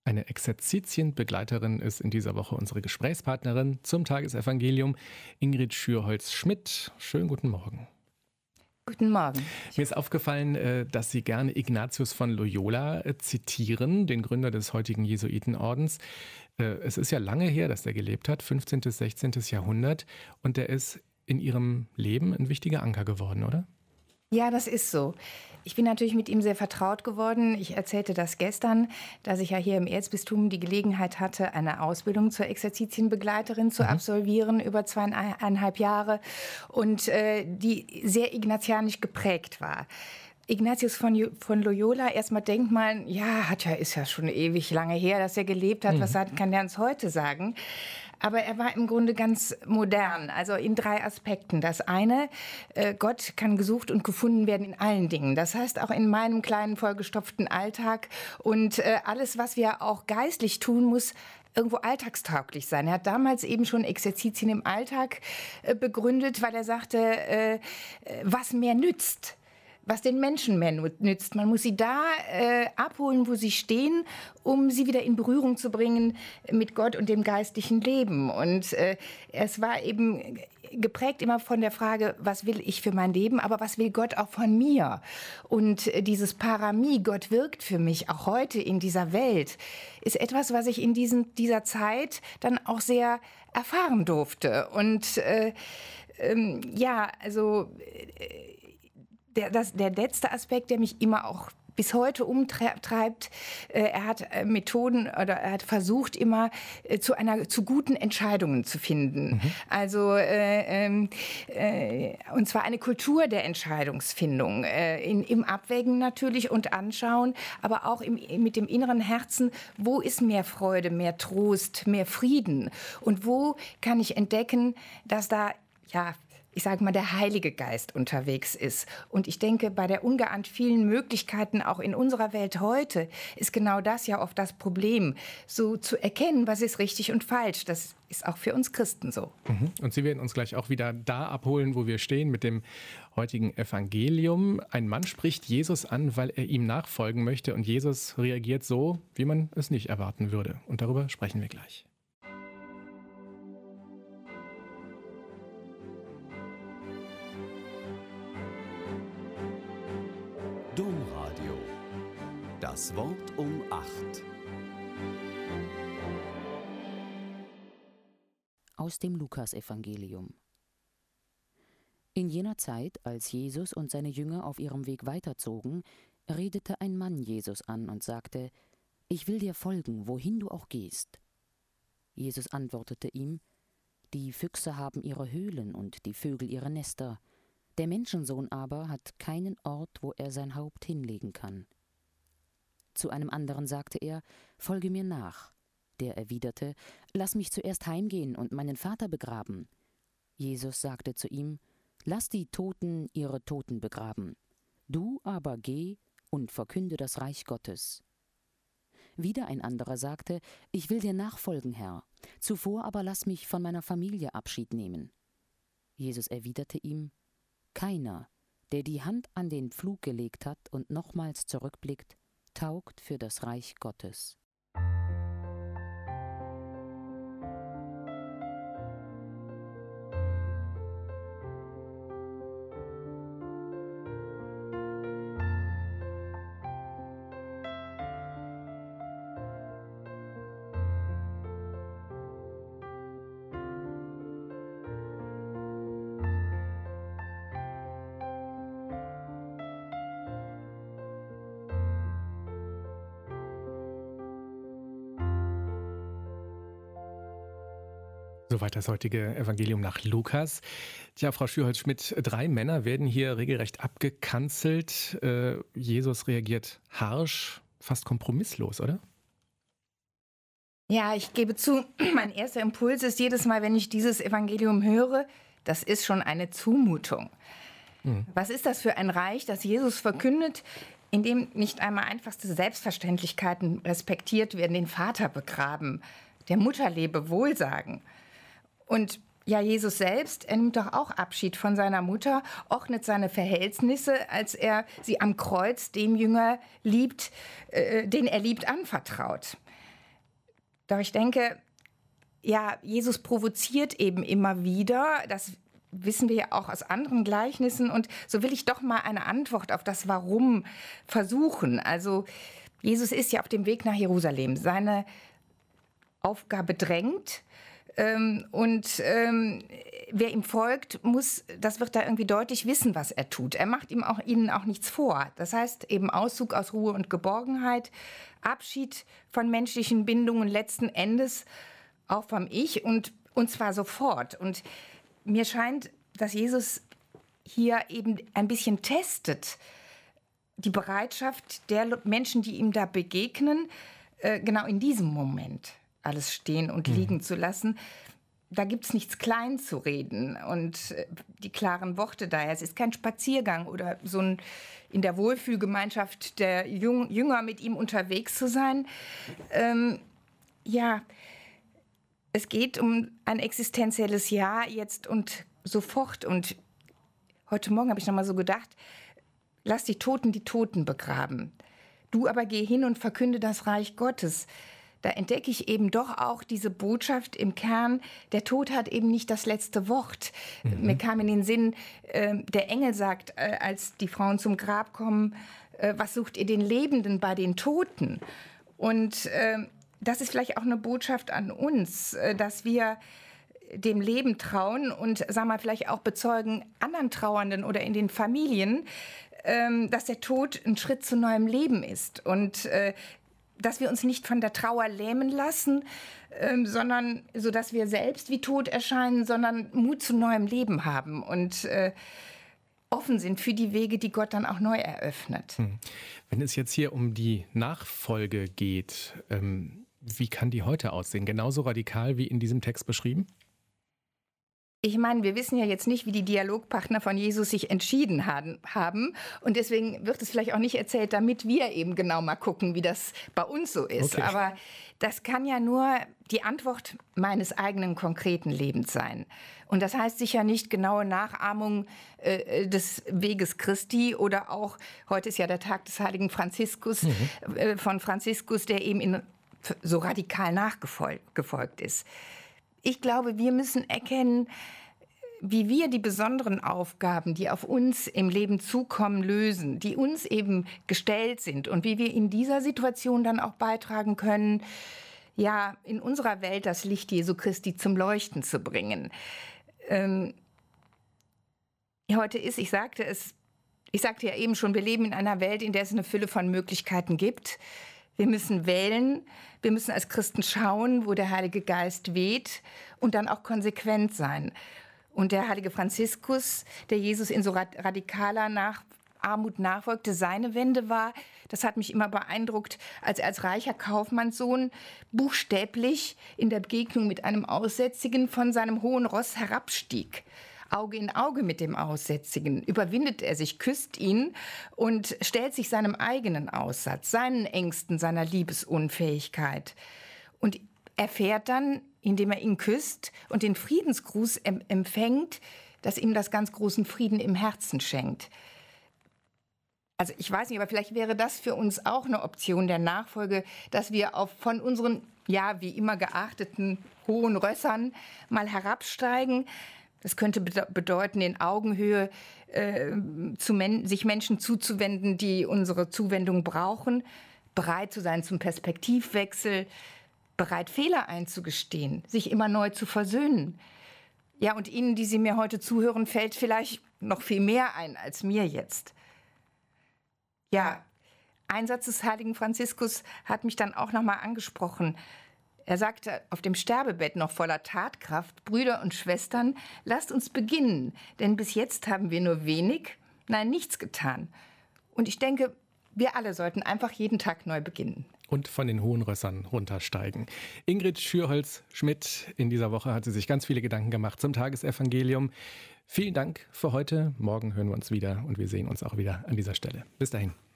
Eine Exerzitienbegleiterin ist in dieser Woche unsere Gesprächspartnerin zum Tagesevangelium, Ingrid Schürholz-Schmidt. Schönen guten Morgen. Guten Morgen. Mir ist aufgefallen, dass Sie gerne Ignatius von Loyola zitieren, den Gründer des heutigen Jesuitenordens. Es ist ja lange her, dass er gelebt hat, 15. bis 16. Jahrhundert. Und er ist in Ihrem Leben ein wichtiger Anker geworden, oder? Ja, das ist so. Ich bin natürlich mit ihm sehr vertraut geworden. Ich erzählte das gestern, dass ich ja hier im Erzbistum die Gelegenheit hatte, eine Ausbildung zur Exerzitienbegleiterin zu absolvieren über 2,5 Jahre und die sehr ignatianisch geprägt war. Ignatius von Loyola, erstmal denkt man, ja, ist ja schon ewig lange her, dass er gelebt hat. Was kann der uns heute sagen? Aber er war im Grunde ganz modern, also in 3 Aspekten. Das eine, Gott kann gesucht und gefunden werden in allen Dingen. Das heißt auch in meinem kleinen, vollgestopften Alltag. Und alles, was wir auch geistlich tun, muss irgendwo alltagstauglich sein. Er hat damals eben schon Exerzitien im Alltag begründet, weil er sagte, was mehr nützt. Was den Menschen mehr nützt. Man muss sie da abholen, wo sie stehen, um sie wieder in Berührung zu bringen mit Gott und dem geistlichen Leben. Und es war eben geprägt immer von der Frage, was will ich für mein Leben, aber was will Gott auch von mir? Und dieses Paramie, Gott wirkt für mich, auch heute in dieser Welt, ist etwas, was ich in dieser Zeit dann auch sehr erfahren durfte. Und der letzte Aspekt, der mich immer auch bis heute umtreibt, er hat Methoden oder er hat versucht, immer zu guten Entscheidungen zu finden. Also und zwar eine Kultur der Entscheidungsfindung, im Abwägen natürlich und Anschauen, aber auch mit dem inneren Herzen, wo ist mehr Freude, mehr Trost, mehr Frieden und wo kann ich entdecken, dass da, ich sage mal, der Heilige Geist unterwegs ist. Und ich denke, bei der ungeahnt vielen Möglichkeiten auch in unserer Welt heute ist genau das ja oft das Problem, so zu erkennen, was ist richtig und falsch. Das ist auch für uns Christen so. Und Sie werden uns gleich auch wieder da abholen, wo wir stehen mit dem heutigen Evangelium. Ein Mann spricht Jesus an, weil er ihm nachfolgen möchte. Und Jesus reagiert so, wie man es nicht erwarten würde. Und darüber sprechen wir gleich. Domradio. Das Wort um 8. Aus dem Lukasevangelium. In jener Zeit, als Jesus und seine Jünger auf ihrem Weg weiterzogen, redete ein Mann Jesus an und sagte: Ich will dir folgen, wohin du auch gehst. Jesus antwortete ihm: Die Füchse haben ihre Höhlen und die Vögel ihre Nester. Der Menschensohn aber hat keinen Ort, wo er sein Haupt hinlegen kann. Zu einem anderen sagte er: Folge mir nach. Der erwiderte: Lass mich zuerst heimgehen und meinen Vater begraben. Jesus sagte zu ihm: Lass die Toten ihre Toten begraben. Du aber geh und verkünde das Reich Gottes. Wieder ein anderer sagte: Ich will dir nachfolgen, Herr. Zuvor aber lass mich von meiner Familie Abschied nehmen. Jesus erwiderte ihm: Keiner, der die Hand an den Pflug gelegt hat und nochmals zurückblickt, taugt für das Reich Gottes. Soweit das heutige Evangelium nach Lukas. Tja, Frau Schürholz-Schmidt, 3 Männer werden hier regelrecht abgekanzelt. Jesus reagiert harsch, fast kompromisslos, oder? Ja, ich gebe zu, mein erster Impuls ist jedes Mal, wenn ich dieses Evangelium höre, das ist schon eine Zumutung. Was ist das für ein Reich, das Jesus verkündet, in dem nicht einmal einfachste Selbstverständlichkeiten respektiert werden, den Vater begraben, der Mutter Lebewohl sagen. Und ja, Jesus selbst, er nimmt doch auch Abschied von seiner Mutter, ordnet seine Verhältnisse, als er sie am Kreuz dem Jünger liebt, den er liebt, anvertraut. Doch ich denke, ja, Jesus provoziert eben immer wieder. Das wissen wir ja auch aus anderen Gleichnissen. Und so will ich doch mal eine Antwort auf das Warum versuchen. Also Jesus ist ja auf dem Weg nach Jerusalem. Seine Aufgabe drängt. Wer ihm folgt, das wird da irgendwie deutlich wissen, was er tut. Er macht ihnen auch nichts vor. Das heißt eben Auszug aus Ruhe und Geborgenheit, Abschied von menschlichen Bindungen, letzten Endes auch vom Ich und zwar sofort. Und mir scheint, dass Jesus hier eben ein bisschen testet, die Bereitschaft der Menschen, die ihm da begegnen, genau in diesem Moment alles stehen und liegen zu lassen. Da gibt es nichts klein zu reden und die klaren Worte daher. Es ist kein Spaziergang oder so in der Wohlfühlgemeinschaft der Jünger mit ihm unterwegs zu sein. Es geht um ein existenzielles Ja jetzt und sofort. Und heute Morgen habe ich noch mal so gedacht, lass die Toten begraben. Du aber geh hin und verkünde das Reich Gottes. Da entdecke ich eben doch auch diese Botschaft im Kern, der Tod hat eben nicht das letzte Wort. Mir kam in den Sinn, der Engel sagt, als die Frauen zum Grab kommen, was sucht ihr den Lebenden bei den Toten? Und das ist vielleicht auch eine Botschaft an uns, dass wir dem Leben trauen und, vielleicht auch bezeugen anderen Trauernden oder in den Familien, dass der Tod ein Schritt zu neuem Leben ist und dass wir uns nicht von der Trauer lähmen lassen, sondern so, dass wir selbst wie tot erscheinen, sondern Mut zu neuem Leben haben und offen sind für die Wege, die Gott dann auch neu eröffnet. Wenn es jetzt hier um die Nachfolge geht, wie kann die heute aussehen? Genauso radikal wie in diesem Text beschrieben? Ich meine, wir wissen ja jetzt nicht, wie die Dialogpartner von Jesus sich entschieden haben. Und deswegen wird es vielleicht auch nicht erzählt, damit wir eben genau mal gucken, wie das bei uns so ist. Okay. Aber das kann ja nur die Antwort meines eigenen konkreten Lebens sein. Und das heißt sicher nicht genaue Nachahmung des Weges Christi oder auch, heute ist ja der Tag des heiligen Franziskus, von Franziskus, der eben so radikal nachgefolgt ist. Ich glaube, wir müssen erkennen, wie wir die besonderen Aufgaben, die auf uns im Leben zukommen, lösen, die uns eben gestellt sind und wie wir in dieser Situation dann auch beitragen können, ja, in unserer Welt das Licht Jesu Christi zum Leuchten zu bringen. Heute ist, ich sagte ja eben schon, wir leben in einer Welt, in der es eine Fülle von Möglichkeiten gibt. Wir müssen wählen, wir müssen als Christen schauen, wo der Heilige Geist weht und dann auch konsequent sein. Und der heilige Franziskus, der Jesus in so radikaler Armut nachfolgte, seine Wende war, das hat mich immer beeindruckt, als er als reicher Kaufmannssohn buchstäblich in der Begegnung mit einem Aussätzigen von seinem hohen Ross herabstieg. Auge in Auge mit dem Aussätzigen überwindet er sich, küsst ihn und stellt sich seinem eigenen Aussatz, seinen Ängsten, seiner Liebesunfähigkeit. Und erfährt dann, indem er ihn küsst und den Friedensgruß empfängt, dass ihm das ganz großen Frieden im Herzen schenkt. Also ich weiß nicht, aber vielleicht wäre das für uns auch eine Option der Nachfolge, dass wir von unseren, ja, wie immer geachteten hohen Rössern mal herabsteigen. Das könnte bedeuten, in Augenhöhe sich Menschen zuzuwenden, die unsere Zuwendung brauchen, bereit zu sein zum Perspektivwechsel, bereit, Fehler einzugestehen, sich immer neu zu versöhnen. Ja, und Ihnen, die Sie mir heute zuhören, fällt vielleicht noch viel mehr ein als mir jetzt. Ja, ein Satz des heiligen Franziskus hat mich dann auch noch mal angesprochen. Er sagte auf dem Sterbebett noch voller Tatkraft: Brüder und Schwestern, lasst uns beginnen, denn bis jetzt haben wir nur wenig, nein, nichts getan. Und ich denke, wir alle sollten einfach jeden Tag neu beginnen. Und von den hohen Rössern runtersteigen. Ingrid Schürholz-Schmidt, in dieser Woche hat sie sich ganz viele Gedanken gemacht zum Tagesevangelium. Vielen Dank für heute. Morgen hören wir uns wieder und wir sehen uns auch wieder an dieser Stelle. Bis dahin.